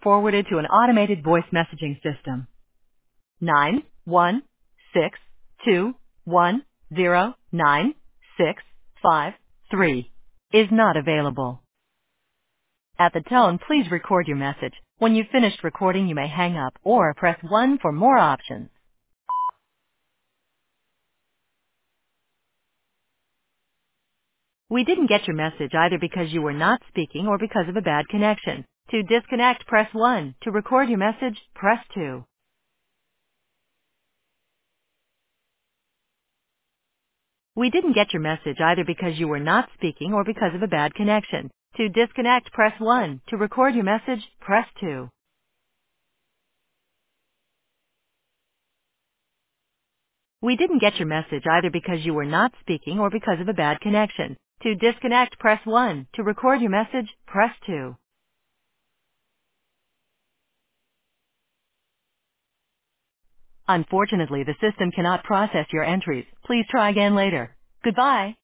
forwarded to an automated voice messaging system. 916210965 is not available. At the tone, please record your message. When you've finished recording, you may hang up or press 1 for more options. We didn't get your message either because you were not speaking or because of a bad connection. To disconnect, press 1. To record your message, press 2. We didn't get your message either because you were not speaking or because of a bad connection. To disconnect, press 1. To record your message, press 2. We didn't get your message either because you were not speaking or because of a bad connection. To disconnect, press 1. To record your message, press 2. Unfortunately, the system cannot process your entries. Please try again later. Goodbye.